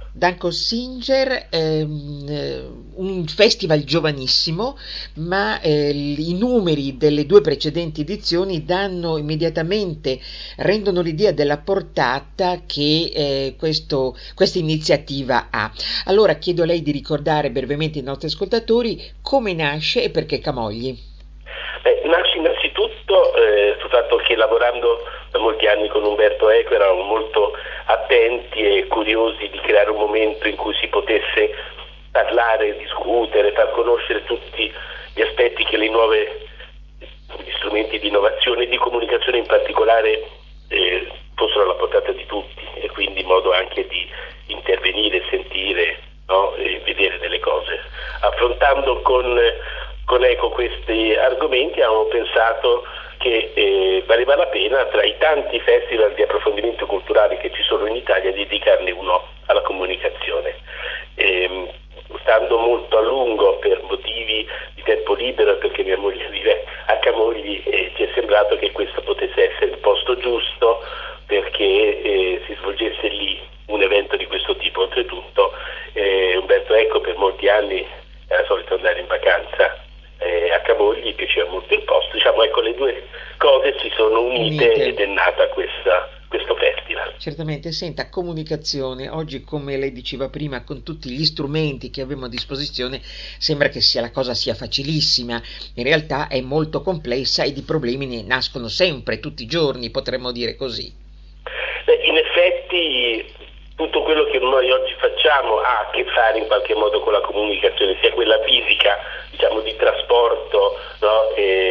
Danko Singer, un festival giovanissimo, ma i numeri delle due precedenti edizioni danno immediatamente, rendono l'idea della portata che questa iniziativa ha. Allora chiedo a lei di ricordare brevemente ai nostri ascoltatori come nasce e perché Camogli. Nasce innanzitutto sul fatto che lavorando da molti anni con Umberto Eco eravamo molto attenti e curiosi di creare un momento in cui si potesse parlare, discutere, far conoscere tutti gli aspetti che gli strumenti di innovazione e di comunicazione in particolare fossero alla portata di tutti, e quindi modo anche di intervenire, sentire, no? E vedere delle cose. Affrontando con Eco questi argomenti abbiamo pensato che valeva la pena, tra i tanti festival di approfondimento culturale che ci sono in Italia, dedicarne uno alla comunicazione. Stando molto a lungo per motivi di tempo libero, perché mia moglie vive a Camogli, ci è sembrato che questo potesse essere il posto giusto perché si svolgesse lì un evento di questo tipo. Oltretutto Umberto Eco per molti anni era solito andare in vacanza a Camogli, gli piaceva molto il posto, diciamo, ecco, le due cose si sono unite ed è nata questo festival. Certamente, senta, comunicazione, oggi come lei diceva prima, con tutti gli strumenti che abbiamo a disposizione, sembra che la cosa sia facilissima, in realtà è molto complessa e di problemi ne nascono sempre, tutti i giorni, potremmo dire così. In effetti tutto quello che noi oggi facciamo ha a che fare in qualche modo con la comunicazione, sia quella fisica, diciamo di trasporto, no?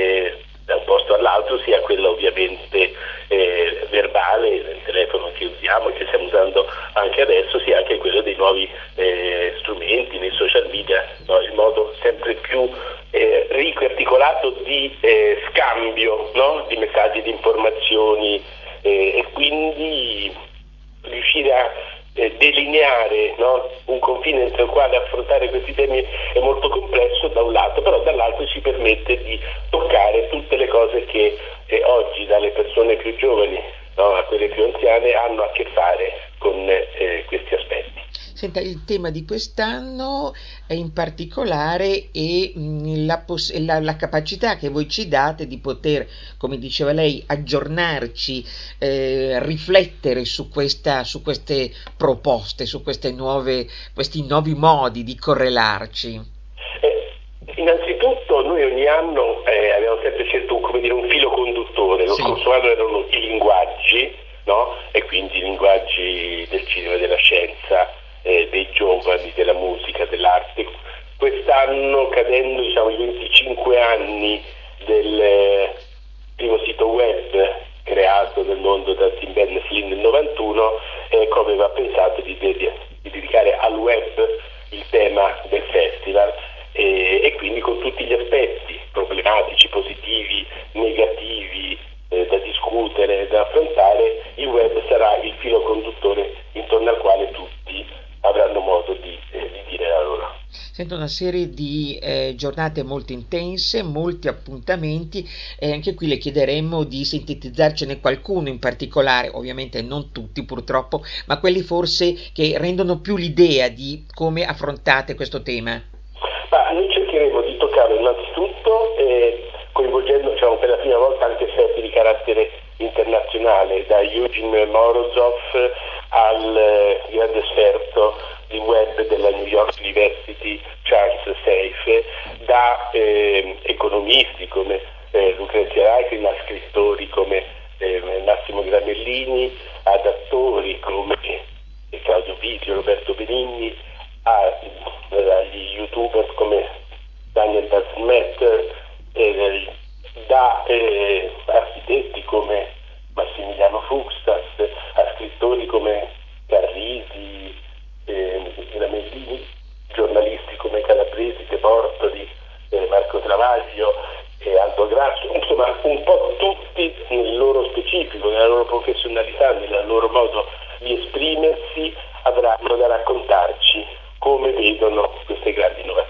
Da un posto all'altro, sia quella ovviamente verbale, il telefono che usiamo e che stiamo usando anche adesso, sia anche quello dei nuovi strumenti nei social media, no? Il modo sempre più ricco e articolato di scambio, no? Di messaggi, di informazioni, e quindi riuscire a delineare, no? Un confine entro il quale affrontare questi temi è molto complesso da un lato, però dall'altro ci permette di toccare tutte le cose che oggi dalle persone più giovani, no, a quelle più anziane hanno a che fare con questi aspetti. Senta, il tema di quest'anno è in particolare è la capacità che voi ci date di poter, come diceva lei, aggiornarci, riflettere su queste proposte, su questi nuovi modi di correlarci. Innanzitutto noi ogni anno abbiamo sempre scelto un filo conduttore. Lo scorso anno erano i linguaggi, no? E quindi i linguaggi del cinema e della scienza, dei giovani, della musica, dell'arte. Quest'anno, cadendo i 25 anni del primo sito web creato nel mondo da Tim Berners-Lee nel 91, Eco aveva pensato di dedicare al web il tema del festival, e quindi con tutti gli aspetti problematici, positivi, negativi, da discutere, da affrontare. Il web sarà il filo conduttore intorno al quale tutti avranno modo di dire la loro. Sento una serie di giornate molto intense, molti appuntamenti, e anche qui le chiederemmo di sintetizzarcene qualcuno in particolare, ovviamente non tutti purtroppo, ma quelli forse che rendono più l'idea di come affrontate questo tema. Ma noi cercheremo di toccare innanzitutto coinvolgendo per la prima volta anche esperti di carattere internazionale, da Eugene Morozov al grande esperto di web della New York University Charles Seife, da economisti come Lucrezia Reichlin, a scrittori come Massimo Gramellini, ad attori come Claudio Viti, Roberto Benigni, agli youtubers come Daniel Basmet, da architetti come Massimiliano Fuxtas, a scrittori come Carrisi, Gramellini, giornalisti come Calabresi, De Bortoli, Marco Travaglio, Aldo Grasso, insomma un po' tutti nel loro specifico, nella loro professionalità, nel loro modo di esprimersi, avranno da raccontarci come vedono queste grandi innovazioni.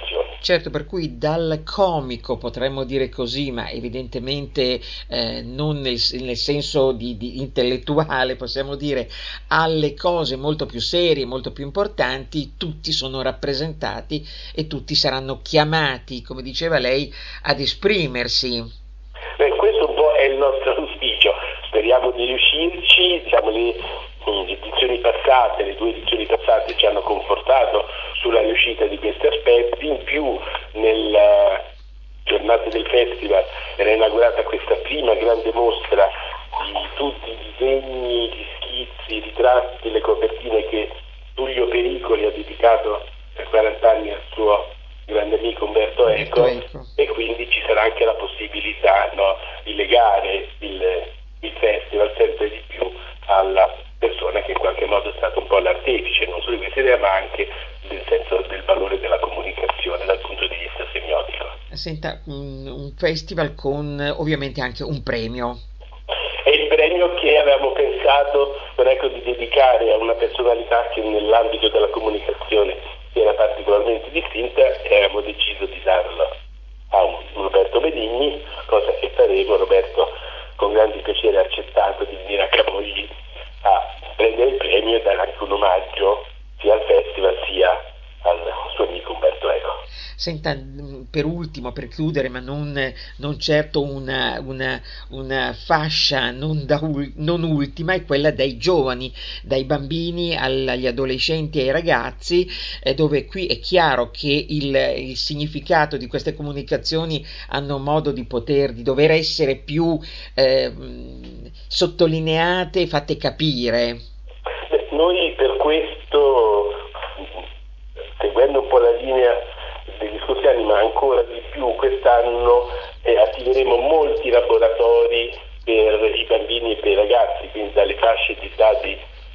Certo, per cui dal comico potremmo dire così, ma evidentemente non nel senso di intellettuale, possiamo dire, alle cose molto più serie, molto più importanti, tutti sono rappresentati e tutti saranno chiamati, come diceva lei, ad esprimersi. Questo un po' è il nostro auspicio, speriamo di riuscirci, diciamo, le edizioni passate, le 2 edizioni passate ci hanno confortato sulla riuscita di questi aspetti, in più nella giornata del festival era inaugurata questa prima grande mostra di tutti i disegni, gli schizzi, i ritratti, le copertine che Tullio Pericoli ha dedicato per 40 anni al suo grande amico Umberto Eco, e quindi ci sarà anche la possibilità, no, di legare il festival sempre di più alla persona che in qualche modo è stata un po' l'artefice non solo di questa idea ma anche del senso del valore della comunicazione dal punto di vista semiotico. Senta, un festival con ovviamente anche un premio. È il premio che avevamo pensato di dedicare a una personalità che nell'ambito della comunicazione era particolarmente distinta, e avevamo deciso di darlo a un Roberto Benigni, cosa che faremo. Roberto con grande piacere ha accettato di venire a Camogli a prendere il premio e dare anche un omaggio sia al festival sia al suo amico Umberto Eco. Senta, per ultimo, per chiudere, ma non certo una fascia non ultima, è quella dei giovani, dai bambini agli adolescenti e ai ragazzi, dove qui è chiaro che il significato di queste comunicazioni hanno modo di dover essere più sottolineate e fatte capire. Noi per questo, seguendo un po' la linea degli scorsi anni, ma ancora di più quest'anno, attiveremo molti laboratori per i bambini e per i ragazzi, quindi dalle fasce di età di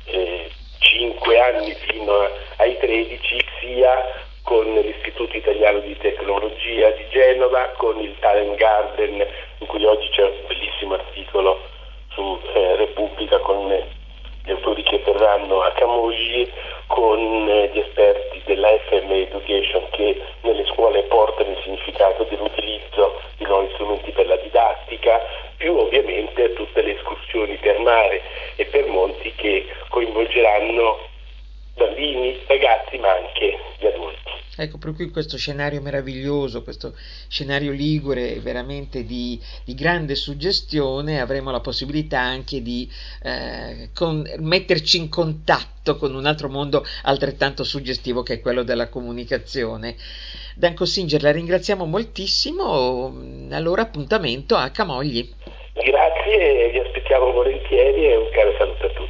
5 anni fino ai 13, sia con l'Istituto Italiano di Tecnologia di Genova, con il Talent Garden, in cui oggi c'è un bellissimo articolo su Repubblica con gli autori che verranno a Camogli, con gli esperti della FM Education che nelle scuole portano il significato dell'utilizzo di nuovi strumenti per la didattica, più ovviamente tutte le escursioni per mare e per monti che coinvolgeranno bambini, ragazzi ma anche gli adulti. Ecco, per cui questo scenario meraviglioso, questo scenario ligure veramente di grande suggestione, avremo la possibilità anche di metterci in contatto con un altro mondo altrettanto suggestivo che è quello della comunicazione. Dan Cossinger, la ringraziamo moltissimo, allora appuntamento a Camogli. Grazie, vi aspettiamo volentieri e un caro saluto a tutti.